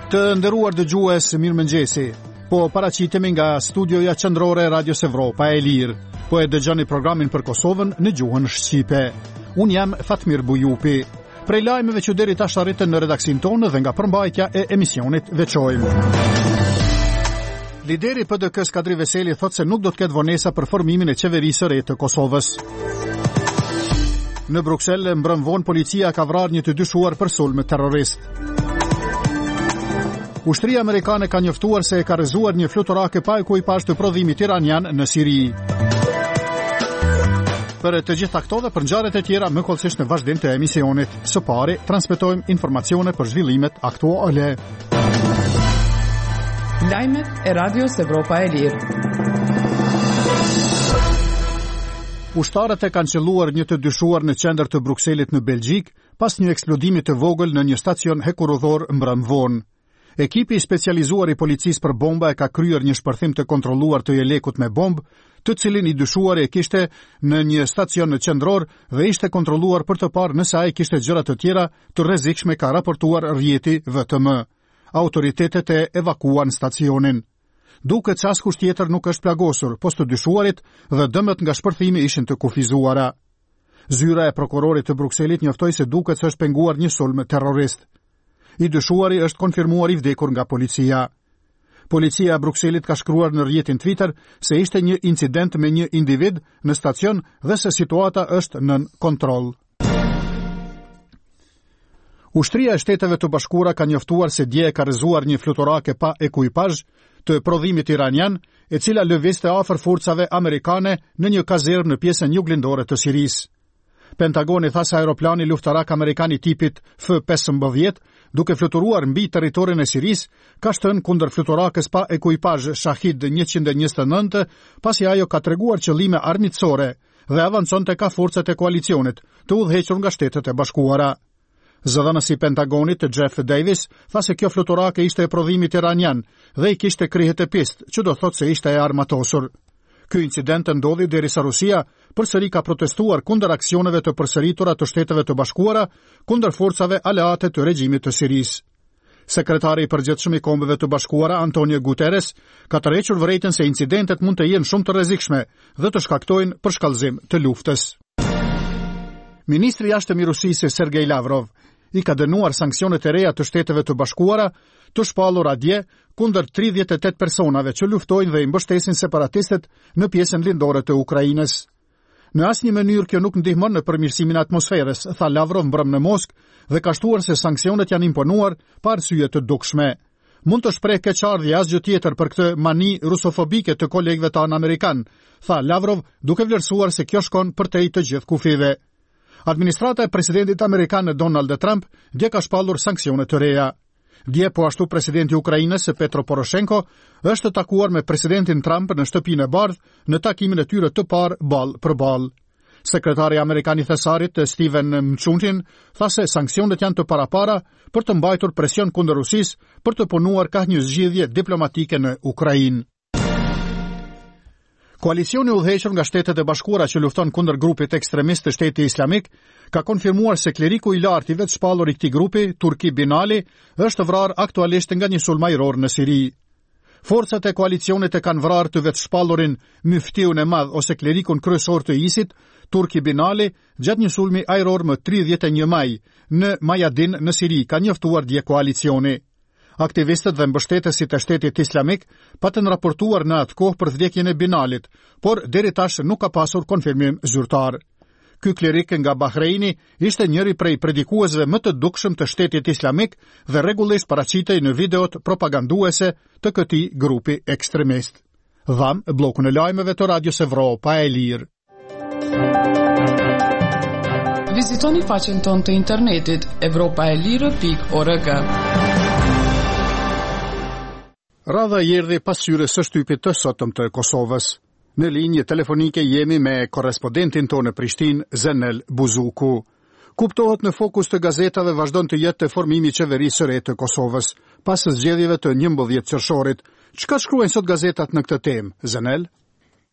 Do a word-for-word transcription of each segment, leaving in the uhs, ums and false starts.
Të nderuar dëgjues, mirëmëngjesi. Po paraqitemi nga studioja qendrore e Radios Evropa e Lirë. Po e dëgjoni programin për Kosovën në gjuhën shqipe. Unë jam Fatmir Bujupi. Prej lajmeve që deri tash arritën në redaksin tonë dhe nga përmbajtja e emisionit veçojmë. Lideri P D K Skadri Veseli thotë se nuk do të ketë vonesa për formimin e qeverisë së re të Kosovës. Në Bruksel, mbrëm vonë policia ka vrarë një të dyshuar për sulm terrorist. Ushtria amerikane ka njoftuar se e ka rrëzuar një fluturake pa ekuipazh të prodhimit iranian në Siri. Për të gjitha këto dhe për ngjarjet e tjera më kollësisht në vazhdim të emisionit. Së pari, transmetojmë informacione për zhvillimet aktuale. Lajmet e Radios Evropa e Lirë. Ushtarët e kanë qelluar një të dyshuar në qendër të Brukselit në Belgjik pas një eksplodimi të vogël në një stacion hekurudhor mbrëm vonë. Ekipi i specializuar i policisë për bomba e ka kryer një shpërthim të kontrolluar të jelekut me bombë, të cilin i dyshuari e kishte në një stacion në qendror dhe ishte kontrolluar për të parë nëse ai kishte gjëra të tjera të rrezikshme, ka raportuar rrjeti V T M. Autoritetet e evakuan stacionin. Duket se askush tjetër nuk është plagosur, post të dyshuarit dhe dëmët nga shpërthimi ishin të kufizuara. Zyra e prokurorit të Brukselit njoftoi se duket se është penguar një sulm terrorist. I dyshuari është konfirmuar i vdekur nga policia. Policia e Brukselit ka shkruar në rrjetin Twitter se ishte një incident me një individ në stacion dhe se situata është nën kontroll. Ushtria e Shteteve të Bashkuara ka njoftuar se dje ka rrëzuar një fluturake pa ekuipazh të prodhimit iranian, e cila lëvizte afër forcave amerikane në një kazernë në pjesën juglindore të Sirisë. Pentagoni tha se aeroplani luftarak amerikan i tipit F pesëmbëdhjetë, duke fluturuar mbi territorin e Sirisë, ka shtënë kundër fluturakës pa ekuipazh Shahid njëqind e njëzet e nëntë, pasi ajo ka treguar qëllime armiqësore dhe avanconte ka forcat e koalicionit, të udhëhequr nga Shtetet e Bashkuara. Zëdhënësi i Pentagonit, Jeff Davis, tha se kjo fluturake ishte e prodhimit iranian dhe i kishte krihet e pist, që do thotë se ishte e armatosur. Ky incident ndodhi derisa Rusia përsëri ka protestuar kundër aksioneve të përsëritura të Shteteve të Bashkuara kundër forcave aleate të regjimit të Sirisë. Sekretari i përgjithshëm i Kombeve të Bashkuara, Antonio Guterres, ka tërhequr vërejtën se incidentet mund të jenë shumë të rrezikshme dhe të shkaktojnë përshkallëzim të luftës. Ministri i jashtëm i Rusisë, Sergej Lavrov, i ka dënuar sanksionet e reja të Shteteve të Bashkuara të shpallura dje kundër tridhjetë e tetë personave që luftojnë dhe i mbështesin separatistët në pjesën lindore të Ukrainës. Në asnjë mënyrë kjo nuk ndihmon në përmirësimin e atmosferës, tha Lavrov mbrëm në Moskë dhe ka shtuar se sanksionet janë imponuar pa arsye të dukshme. Mund të shpreh keqardhje asgjë tjetër për këtë mani rusofobike të kolegëve tanë amerikan, tha Lavrov, duke vlerësuar se kjo shkon përtej të gjithë kufive. Administrata e presidentit amerikan Donald Trump dje ka shpallur sanksionet të reja. Dje po ashtu presidenti i Ukrainës Petro Poroshenko është takuar me presidentin Trump në shtëpinë e bardhë në takimin e tyre të parë ball për ball. Sekretari amerikan i Thesarit Steven Mnuchin tha se sanksionet janë të parapara për të mbajtur presion kundër Rusisë për të punuar ka një zgjidhje diplomatike në Ukrainë. Koalicioni udhëhequr nga Shtetet e Bashkuara që lufton kundër grupit ekstremist të Shtetit Islamik ka konfirmuar se kleriku i lartë i vetë shpallur i këtij grupi, Turki Binali, është vrarë aktualisht nga një sulm ajror në Siri. Forcat e koalicionit e kanë vrarë të vetë shpallurin Myftiun e Madh ose klerikun kryesor të ISIT, Turki Binali, gjatë një sulmi ajror më tridhjetë e një maj në Mayadin në Siri, ka njoftuar dje koalicioni. Aktivistët dhe mbështetësit e Shtetit Islamik patën raportuar në atë kohë për vdekjen e Binalit, por deri tash nuk ka pasur konfirmim zyrtar. Ky klerik nga Bahreini ishte njëri prej predikuesve më të dukshëm të Shtetit Islamik dhe rregullisht paraqitej në videot propaganduese të këtij grupi ekstremist. Dham bllokun e lajmeve të Radios Evropa e Lirë. Vizitoni faqen tonë të internetit evropaelire pikë org. Radha erdhi pas hyrjes së shtypit të sotëm të Kosovës. Në linjë telefonike jemi me korrespondentin tonë në Prishtinë, Zenel Buzuku. Kuptohet në fokus të gazetave vazhdon të jetë formimi i qeverisë së re të Kosovës, pas zgjedhjeve të njëmbëdhjetë qershorit. Çka shkruajnë sot gazetat në këtë temë, Zenel?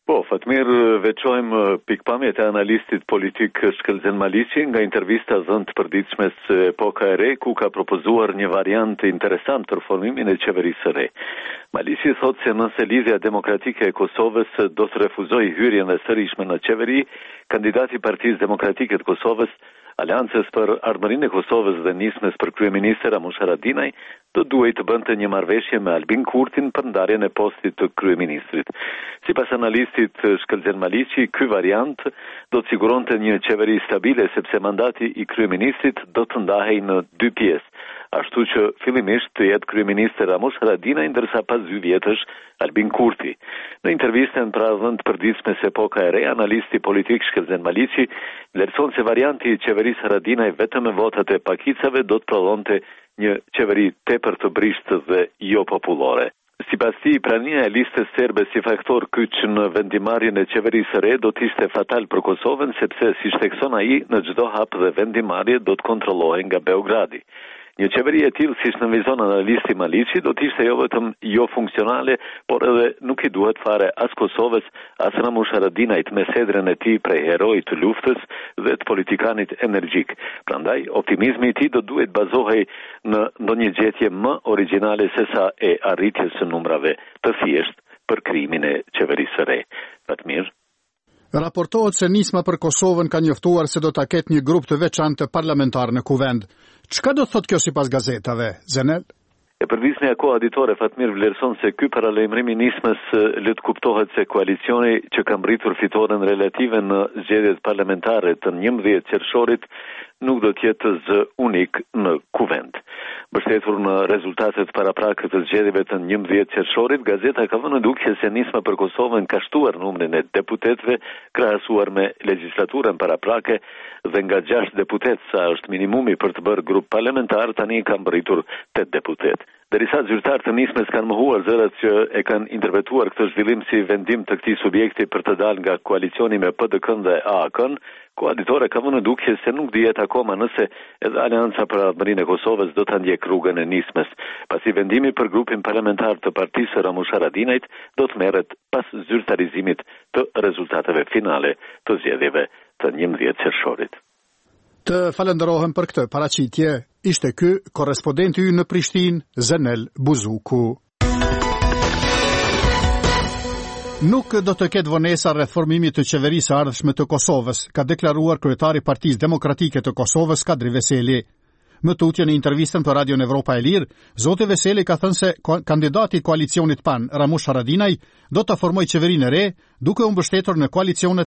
Po, Fatmir, veçojmë pikpamjet e analistit politik Shkëlzen Maliqi nga intervista dhënë të përditshme së Epoka e Re, ku ka propozuar një variant interesant për formimin e qeverisë së re. Maliqi thotë se nëse Lidhja Demokratike e Kosovës do të refuzojë hyrjen e sëriqme në qeveri, kandidati i Partisë Demokratike të Kosovës, Aleancës për Ardhmërinë e Kosovës dhe nismës për kryeministër Ramush Haradinaj, do duhej të bënte një marrëveshje me Albin Kurtin për ndarjen e postit të kryeministrit. Sipas analistit Shkëlzen Maliqi, ky variant do të siguronte një qeveri stabile sepse mandati i kryeministrit do të ndahej në dy pjesë, ashtu që fillimisht të jetë kryeministër Ramush Haradinaj, ndërsa pas dy vjetësh Albin Kurti. Në intervistën pra dhënë të përditshme së Epoka e Re, analisti politik Shkëlzen Maliqi vlerëson se varianti i qeverisë Haradinaj vetëm me votat e pakicave do të prodhonte një qeveri tepër të brishtë dhe jo popullore. Sipas tij, prania e listës serbe si faktor kyç në vendimarrjen e qeverisë së re do të ishte fatal për Kosovën, sepse si shtekson ai, në çdo hap dhe vendimarrje do të kontrollohej nga Beogradi. Një qeveri e tillë, siç nënvizon analisti Maliqi, do të ishte jo vetëm jo funksionale, por edhe nuk i duhet fare as Kosovës, as Ramush Haradinajt me sedrën e tij prej heroi të luftës dhe të politikanit energjik. Prandaj, optimizmi i tij do duhet bazohej në ndonjë gjetje më origjinale se sa e arritjes së numrave të thjeshtë për krijimin e qeverisë së re. Fatmir. Raportohet se nisma për Kosovën ka njoftuar se do ta ketë një grup të veçantë parlamentar në kuvend. Çka do thotë kjo sipas gazetave, Zenel? E përdisnia koaditore Fatmir vlerëson se ky paralajmërim i nismës le të kuptohet se koalicioni që ka mbritur fitoren relative në zgjedhjet parlamentare të njëmbëdhjetë qershorit nuk do të jetë zë unik në kuvend. Mbështetur në rezultatet paraprake të zgjedhjeve të njëmbëdhjetë qershorit, gazeta ka vënë dukje se nisma për Kosovën ka shtuar numrin e deputetëve krahasuar me legjislaturën paraprake dhe nga gjashtë deputet, sa është minimumi për të bërë grup parlamentar, tani ka mbërritur tetë deputet. Derisa zyrtarët të nismës kanë mohuar zërat që e kanë interpretuar këtë zhvillim si vendim të këtij subjekti për të dalë nga koalicioni me P D K-n dhe A A K-n, koaditore ka vënë dukje se nuk dihet akoma nëse edhe Aleanca për Ardhmërinë e Kosovës do ta ndjek rrugën e nismës, pasi vendimi për grupin parlamentar të partisë Ramush Haradinajt do të merret pas zyrtarizimit të rezultateve finale të zgjedhjeve të njëmbëdhjetë qershorit. Të falenderohem për këtë paraqitje. Ishte ky korrespondenti ynë në Prishtinë, Zenel Buzuku. Nuk do të ketë vonesa rreth formimit të qeverisë së ardhshme të Kosovës, ka deklaruar kryetari i Partisë Demokratike të Kosovës, Kadri Veseli. Më tutje në intervistën për Radion Evropa e Lirë, zoti Veseli ka thënë se kandidati i koalicionit PAN, Ramush Haradinaj, do të formojë qeverinë e re, duke u mbështetur në koalicionet